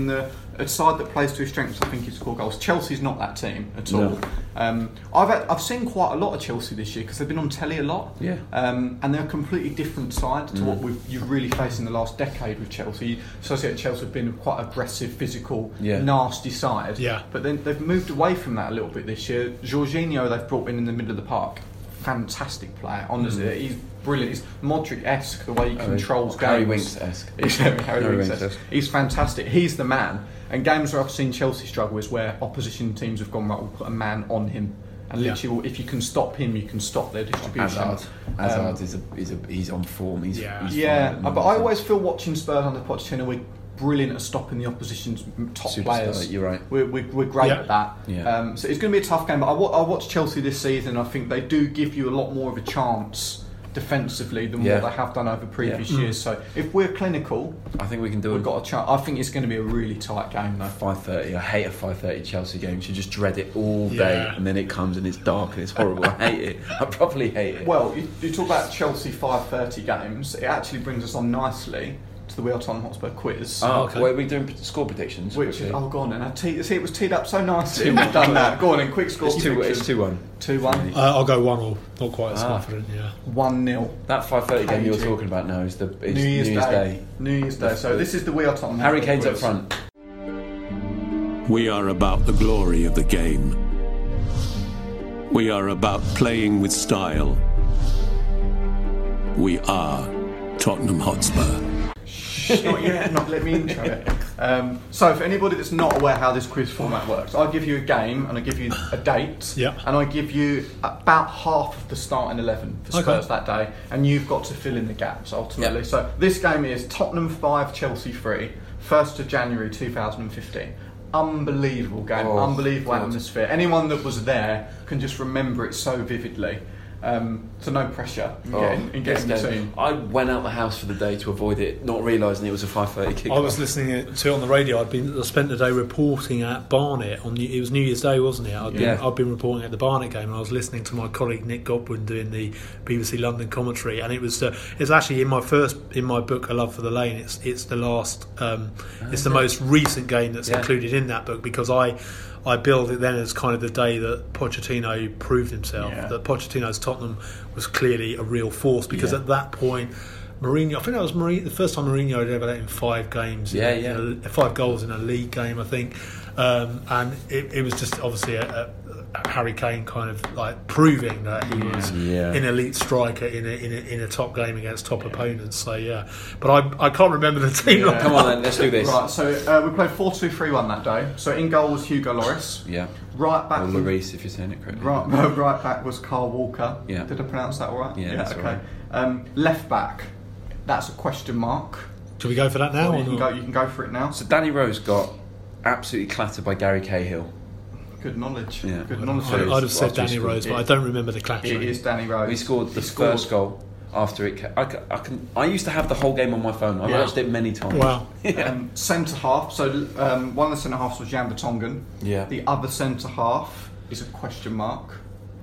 a side that plays to his strengths, I think, is score goals. Chelsea's not that team at all. I've seen quite a lot of Chelsea this year because they've been on telly a lot. Yeah. And they're a completely different side to what you've really faced in the last decade with Chelsea. You associate Chelsea with being quite aggressive, physical, nasty side. Yeah. But then they've moved away from that a little bit this year. Jorginho they've brought in the middle of the park. Fantastic player, honestly. He's brilliant. He's Modric-esque, the way he controls games. Harry Winks-esque. Harry Winks-esque. He's fantastic. He's the man. And games where I've seen Chelsea struggle is where opposition teams have gone, right, we'll put a man on him. And literally, if you can stop him, you can stop their distribution. Hazard he's on form. He's but I always feel watching Spurs under Pochettino, we're brilliant at stopping the opposition's top players. You're right. We're great at that. Yeah. So it's going to be a tough game. But I watched Chelsea this season. I think they do give you a lot more of a chance defensively than what they have done over previous years. So if we're clinical, I think we can do it. We've got a chance. I think it's going to be a really tight game though. 5:30. I hate a 5:30 Chelsea game. You just dread it all day, and then it comes and it's dark and it's horrible. I hate it. I properly hate it. Well, you talk about Chelsea 5:30 games. It actually brings us on nicely to the Wheel Tottenham Hotspur quiz. Oh, okay. Wait, are we doing score predictions? Which is, go on then. It was teed up so nicely. We've done that. Go on then, quick score predictions. It's 2-1. 2-1. I'll go 1-1. Not quite as confident. 1-0. That 5:30 game you're talking about now is New Year's Day. New Year's Day. So this is the Wheel Tottenham. Harry Kane's up front. We are about the glory of the game. We are about playing with style. We are Tottenham Hotspur. Not yet, not let me intro it. So for anybody that's not aware how this quiz format works, I give you a game and I give you a date, and I give you about half of the starting 11 for Spurs that day, and you've got to fill in the gaps ultimately. So this game is Tottenham 5, Chelsea 3, 1st of January 2015. Unbelievable game, unbelievable atmosphere. Anyone that was there can just remember it so vividly. So no pressure in getting the team. I went out the house for the day to avoid it, not realising it was a 5:30 kick. I was listening to it on the radio. I spent the day reporting at Barnet it was New Year's Day, wasn't it? I'd been reporting at the Barnet game, and I was listening to my colleague Nick Godwin doing the BBC London commentary, and it's actually in my book A Love for the Lane. It's the last, it's the most recent game that's included in that book, because I billed it then as kind of the day that Pochettino proved himself, that Pochettino's Tottenham was clearly a real force, because at that point, Mourinho, I think that was the first time Mourinho had ever let in 5 games, 5 goals in a league game, I think, and it was just obviously a Harry Kane kind of like proving that he was an elite striker in a top game against top opponents. So but I can't remember the team. Come on then, let's do this. Right, so we played 4-2-3-1 that day. So in goal was Hugo Lloris. Right back. Or Lloris, if you're saying it correctly. Right back was Carl Walker. Yeah. Did I pronounce that all right? Yeah, that's okay. Right. Left back, that's a question mark. Should we go for that now? You can go for it now. So Danny Rose got absolutely clattered by Gary Cahill. Good knowledge. Yeah. Good knowledge. I'd have said Danny Rose, but I don't remember the clattering. It is Danny Rose. He scored the first goal after it. I used to have the whole game on my phone. I watched it many times. Wow. Centre half. So one of the centre halves was Jan Vertonghen. Yeah. The other centre half is a question mark.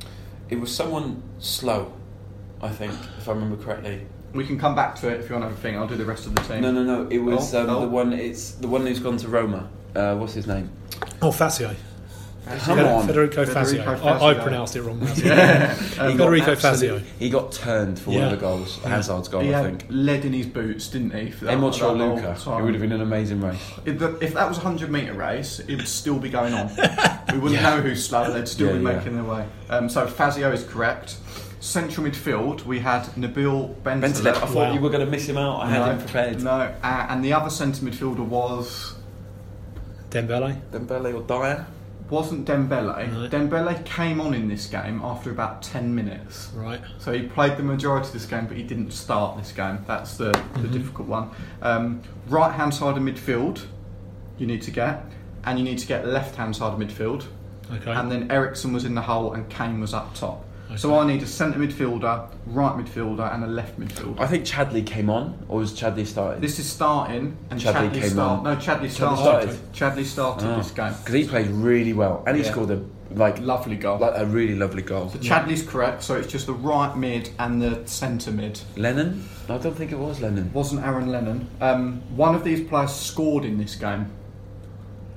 It was someone slow, I think, if I remember correctly. We can come back to it if you want to have a thing. I'll do the rest of the team. No. It was the one. It's the one who's gone to Roma. What's his name? Fazio. Come on. Federico Fazio. I pronounced it wrong. Federico Fazio. He got turned for one of the goals. Hazard's goal, I think. He had lead in his boots, didn't he? Emil Luka. It would have been an amazing race. If that was a 100-metre race, it would still be going on. We wouldn't know who's slow. They'd still be making their way. So Fazio is correct. Central midfield, we had Nabil Bentaleb. I thought you were going to miss him out. I had him prepared. No, and the other centre midfielder was Dembele or Dyer. Wasn't Dembele. No. Dembele came on in this game after about 10 minutes. Right. So he played the majority of this game, but he didn't start this game. That's the difficult one. Right hand side of midfield, you need to get, and you need to get left hand side of midfield. Okay. And then Eriksen was in the hole and Kane was up top. Okay. So I need a centre midfielder, right midfielder, and a left midfielder. I think Chadley came on, or was Chadley started? This is starting, and Chadley came on. No, Chadley started. Chadley started this game because he played really well, and he scored a lovely goal, a really lovely goal. So Chadley's correct. So it's just the right mid and the centre mid. Lennon? I don't think it was Lennon. Wasn't Aaron Lennon. One of these players scored in this game.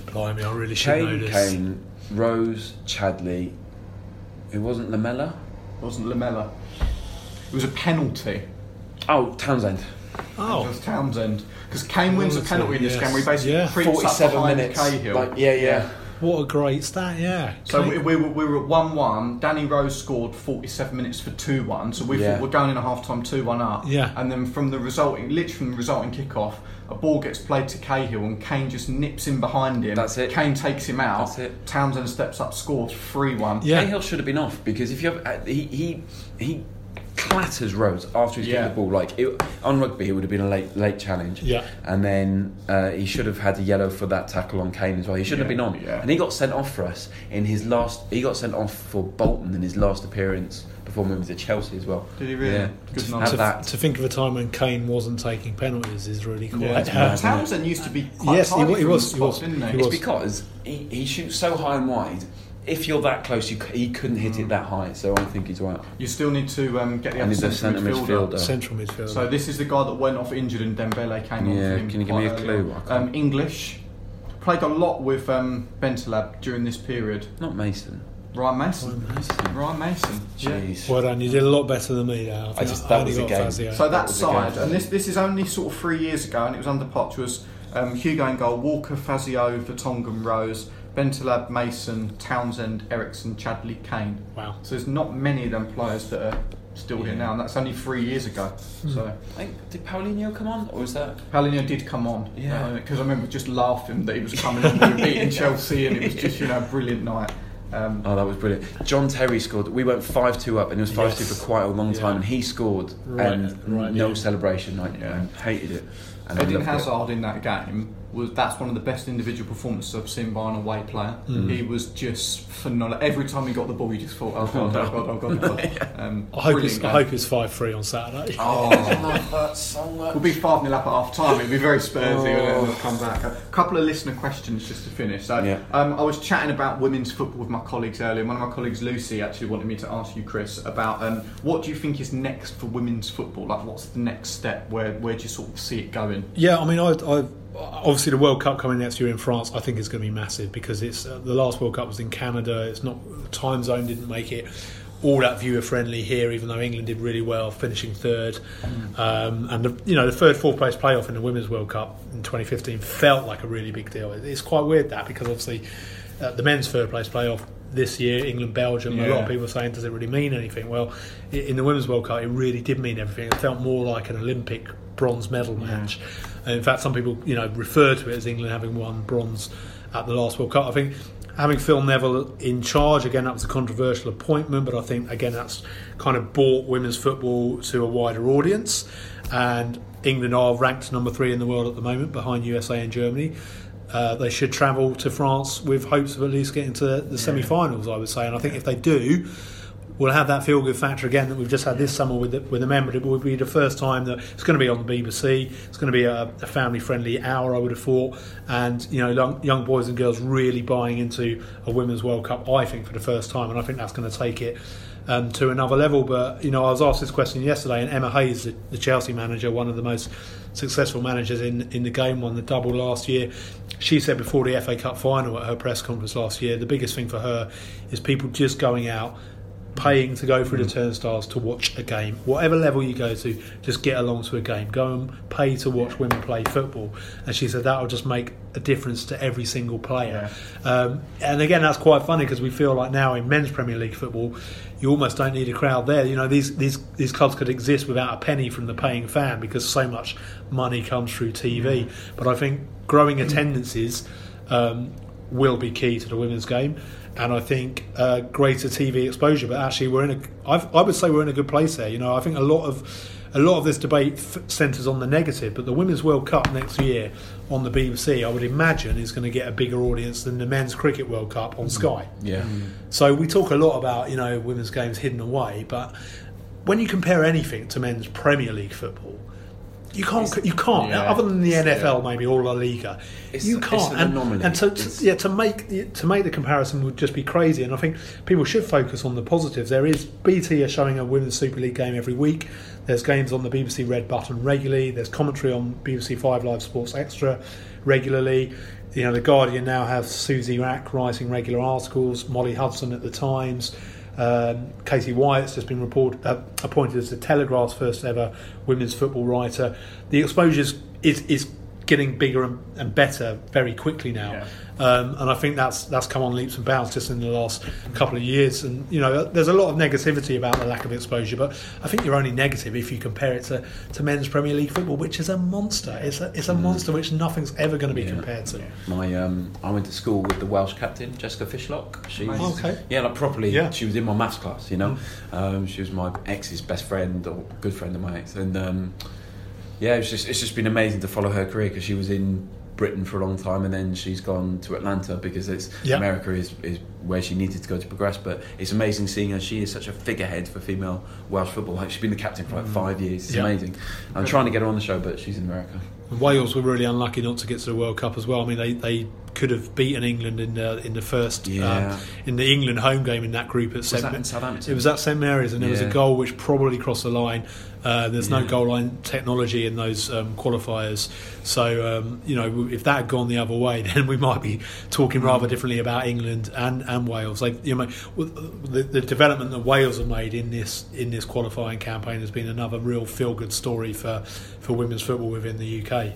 Blimey, I really should know this. Kane, Rose, Chadley. It wasn't Lamella? It wasn't Lamella. It was a penalty. Oh, Townsend. Oh. It was Townsend. Because Kane wins a penalty in this game where he basically creeps up 47 behind minutes. Cahill. Yeah. What a great stat, yeah. So we were at 1-1. Danny Rose scored 47 minutes for 2-1. So we thought we're going in a half-time 2-1 up. Yeah. And then from the resulting kick-off, a ball gets played to Cahill and Kane just nips in behind him. That's it. Kane takes him out. That's it. Townsend steps up, scores 3-1. Yeah. Cahill should have been off because if you have, he clatters Rose after he's kicked the ball. Like on rugby, it would have been a late challenge. Yeah. And then he should have had a yellow for that tackle on Kane as well. He shouldn't have been on. Yeah. And he got sent off for us in his last. He got sent off for Bolton in his last appearance before moving to Chelsea as well. Did he really? Yeah. Good To think of a time when Kane wasn't taking penalties is really quite. Townsend used to be quite Yes, tidy he from was, the spot, didn't he? It's because he shoots so high and wide. If you're that close, he couldn't hit it that high. So I think he's right. You still need to get the And other he's a central midfielder. Central midfielder. So this is the guy that went off injured and Dembele came on for him. Can you give me a clue? English. Played a lot with Bentaleb during this period. Not Mason. Ryan Mason. Jeez. Well done, you did a lot better than me there. That was a game. Fazio. So that side, and this is only sort of 3 years ago, and it was under Poch, was Hugo in goal, Walker, Fazio, Vertonghen, Rose, Bentaleb, Mason, Townsend, Ericsson, Chadley, Kane. Wow. So there's not many of them players that are still here now, and that's only 3 years ago. So I think, did Paulinho come on, or was that? Paulinho did come on, because I remember just laughing that he was coming on. We were beating Chelsea, and it was just a brilliant night. That was brilliant. John Terry scored. We went 5-2 up, and it was 5-2 for quite a long time, and he scored, no celebration. I hated it. And Eden Hazard in that game that's one of the best individual performances I've seen by an away player. He was just phenomenal. Every time he got the ball, you just thought, oh god. I hope it's 5-3 on Saturday. Oh, I love that so much. We'll be 5-0 up at half time. It'll be very Spursy and we'll come back. A couple of listener questions just to finish. So I was chatting about women's football with my colleagues earlier, and one of my colleagues, Lucy, actually wanted me to ask you, Chris, about what do you think is next for women's football? Like, what's the next step? Where do you sort of see it going? Yeah, I mean, I obviously the World Cup coming next year in France, I think is going to be massive because it's the last World Cup was in Canada. It's not, time zone didn't make it all that viewer friendly here, even though England did really well, finishing third. And the third, fourth place playoff in the Women's World Cup in 2015 felt like a really big deal. It's quite weird that because obviously the men's third place playoff this year, England, Belgium, a lot of people are saying, does it really mean anything? Well, in the Women's World Cup, it really did mean everything. It felt more like an Olympic bronze medal match. And in fact, some people refer to it as England having won bronze at the last World Cup. I think having Phil Neville in charge, again, that was a controversial appointment, but I think, again, that's kind of brought women's football to a wider audience. And England are ranked number 3 in the world at the moment, behind USA and Germany. They should travel to France with hopes of at least getting to the semi-finals, I would say. And I think if they do, we'll have that feel-good factor again that we've just had this summer with the men, but it will be the first time that it's going to be on the BBC. It's going to be a family-friendly hour, I would have thought, and young boys and girls really buying into a Women's World Cup, I think, for the first time, and I think that's going to take it to another level. But I was asked this question yesterday, and Emma Hayes, the Chelsea manager, one of the most successful managers in the game, won the double last year. She said before the FA Cup final at her press conference last year, the biggest thing for her is people just going out, paying to go through the turnstiles to watch a game. Whatever level you go to, just get along to a game. Go and pay to watch women play football. And she said that will just make a difference to every single player. And again, that's quite funny because we feel like now in men's Premier League football, you almost don't need a crowd there. These clubs could exist without a penny from the paying fan because so much money comes through TV. But I think growing attendances will be key to the women's game. And I think greater TV exposure, but actually I would say we're in a good place there. I think a lot of this debate centres on the negative, but the Women's World Cup next year on the BBC, I would imagine, is going to get a bigger audience than the Men's Cricket World Cup on Sky. So we talk a lot about women's games hidden away, but when you compare anything to men's Premier League football, You can't. Yeah. Other than the NFL, maybe, or La Liga, you can't. It's an anomaly. And to make the comparison would just be crazy. And I think people should focus on the positives. There is BT are showing a Women's Super League game every week. There's games on the BBC Red Button regularly. There's commentary on BBC 5 Live Sports Extra regularly. You know, the Guardian now have Susie Rack writing regular articles. Molly Hudson at the Times. Katie Wyatt's just been appointed as the Telegraph's first ever women's football writer. The exposure is getting bigger and better very quickly now, and I think that's come on leaps and bounds just in the last couple of years. And you know, there's a lot of negativity about the lack of exposure, but I think you're only negative if you compare it to men's Premier League football, which is a monster. It's a monster which nothing's ever going to be compared to. I went to school with the Welsh captain, Jessica Fishlock. Properly. She was in my maths class. You know, she was my ex's best friend or good friend of my ex, and. It's just been amazing to follow her career, because she was in Britain for a long time and then she's gone to Atlanta because America is where she needed to go to progress. But it's amazing seeing her. She is such a figurehead for female Welsh football. Like, she's been the captain for like 5 years. It's amazing. I'm trying to get her on the show, but she's in America. Wales were really unlucky not to get to the World Cup as well. I mean, they could have beaten England in the first in the England home game in that group at St. Was that in Southampton? It was at St Mary's, and there was a goal which probably crossed the line. There's no goal line technology in those qualifiers, so if that had gone the other way, then we might be talking rather differently about England and Wales. The development that Wales have made in this qualifying campaign has been another real feel-good story for women's football within the UK.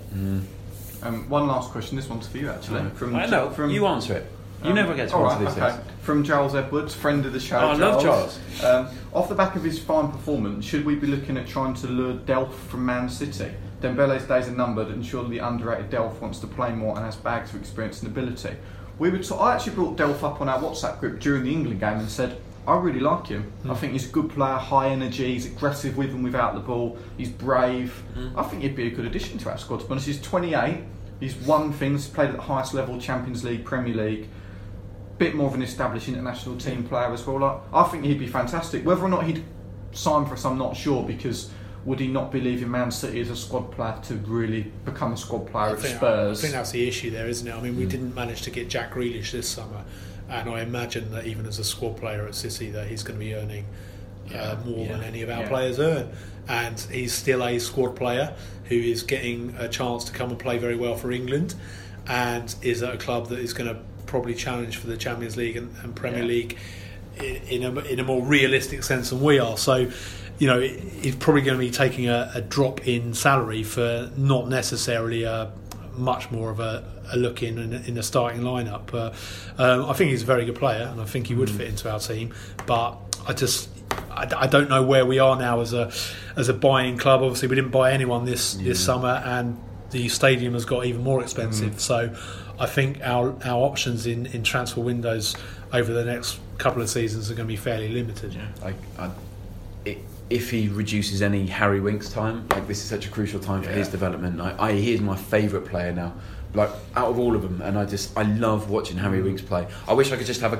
One last question. This one's for you, actually. You answer it. You never get to answer these things. From Giles Edwards, friend of the show. I love Giles. Off the back of his fine performance, should we be looking at trying to lure Delph from Man City? Dembele's days are numbered, and surely the underrated Delph wants to play more and has bags of experience and ability. I actually brought Delph up on our WhatsApp group during the England game and said, I really like him. I think he's a good player, high energy, he's aggressive with and without the ball, he's brave. I think he'd be a good addition to our squad. To be honest, he's 28, he's won things, played at the highest level, Champions League, Premier League, bit more of an established international team player as well. I think he'd be fantastic. Whether or not he'd sign for us, I'm not sure, because would he not be leaving Man City as a squad player to really become a squad player at Spurs? I think that's the issue there, isn't it? I mean, we didn't manage to get Jack Grealish this summer, and I imagine that even as a squad player at City, that he's going to be earning more than any of our players earn. And he's still a squad player who is getting a chance to come and play very well for England, and is at a club that is going to probably challenge for the Champions League and Premier League in a more realistic sense than we are. So, he's probably going to be taking a drop in salary for not necessarily much more of a look in the starting lineup. But I think he's a very good player, and I think he would fit into our team. But I don't know where we are now as a buying club. Obviously, we didn't buy anyone this summer, and the stadium has got even more expensive. So I think our options in transfer windows over the next couple of seasons are going to be fairly limited. If he reduces any Harry Winks time, this is such a crucial time for his development. He is my favourite player now, out of all of them, and I love watching Harry Winks play. I wish I could just have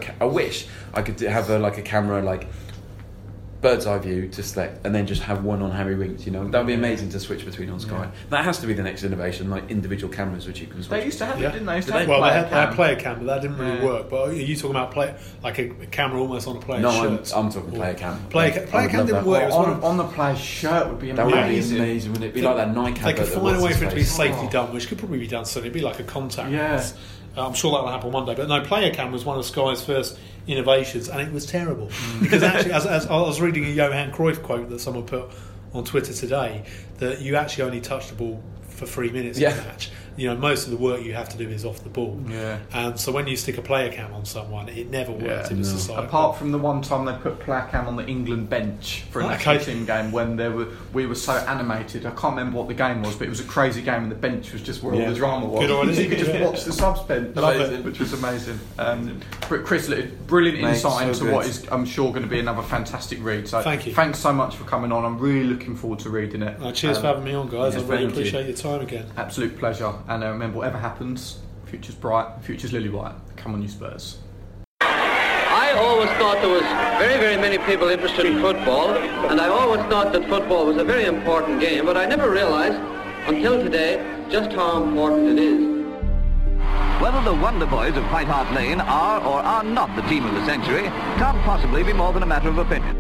a camera bird's eye view to select, and then just have one on Harry Winks. That would be amazing to switch between on Sky. That has to be the next innovation, individual cameras which you can switch. They used to have it, didn't they? They had player cam, but that didn't really work. But are you talking about a camera almost on a player's shirt? I'm talking player cam. Player cam didn't work. On the player's shirt would be amazing. That would be amazing, wouldn't it? Be like that Nike advert. They could find a way for it to be safely done, which could probably be done soon. It'd be like a contact lens. I'm sure that will happen one day. But no, player cam was one of Sky's first innovations, and it was terrible because actually, as I was reading a Johan Cruyff quote that someone put on Twitter today, that you actually only touch the ball for 3 minutes in a match. Most of the work you have to do is off the ball. And so when you stick a player cam on someone, it never worked in a society. Apart from the one time they put player cam on the England bench for a national team game when we were so animated. I can't remember what the game was, but it was a crazy game, and the bench was just where all the drama was. So you could just watch the subs bench, which was amazing. Chris, brilliant insight into what is, I'm sure, going to be another fantastic read. So thank you. Thanks so much for coming on. I'm really looking forward to reading it. Cheers for having me on, guys. I really appreciate your time again. Absolute pleasure. And remember, whatever happens, future's bright, future's lily white. Come on, you Spurs. I always thought there was very, very many people interested in football, and I always thought that football was a very important game, but I never realised until today, just how important it is. Whether the Wonder Boys of White Hart Lane are or are not the team of the century can't possibly be more than a matter of opinion.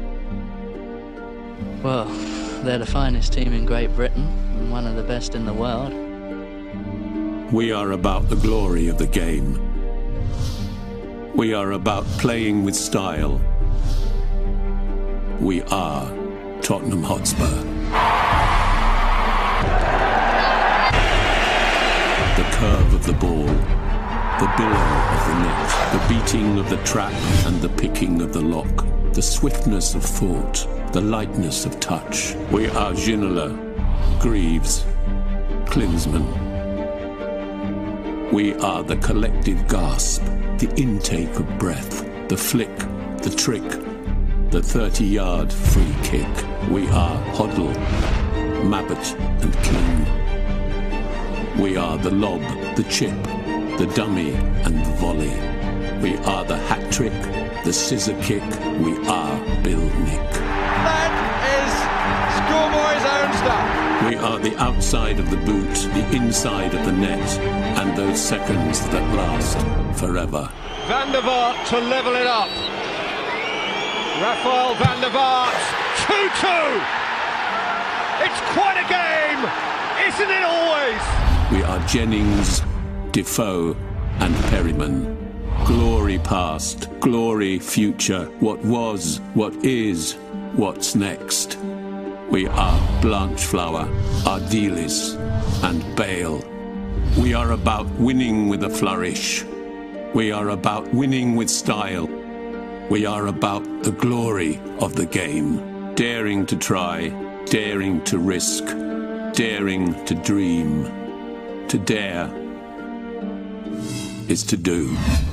Well, they're the finest team in Great Britain and one of the best in the world. We are about the glory of the game. We are about playing with style. We are Tottenham Hotspur. The curve of the ball, the billow of the net, the beating of the trap and the picking of the lock, the swiftness of thought, the lightness of touch. We are Ginola, Greaves, Klinsmann. We are the collective gasp, the intake of breath, the flick, the trick, the 30-yard free kick. We are Hoddle, Mabbott and King. We are the lob, the chip, the dummy and the volley. We are the hat-trick, the scissor kick. We are Bill Nick. That is schoolboy's own stuff. We are the outside of the boot, the inside of the net, and those seconds that last forever. Van der Vaart to level it up. Rafael van der Vaart, 2-2. It's quite a game, isn't it always? We are Jennings, Defoe and Perryman. Glory past, glory future, what was, what is, what's next. We are Blanchflower, Ardiles and Bale. We are about winning with a flourish. We are about winning with style. We are about the glory of the game. Daring to try, daring to risk, daring to dream. To dare is to do.